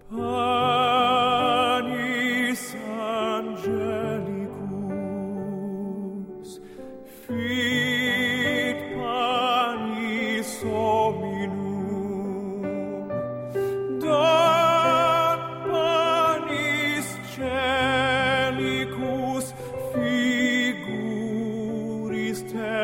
Anis angelicus, fit panis hominum, dat panis celicus figuris te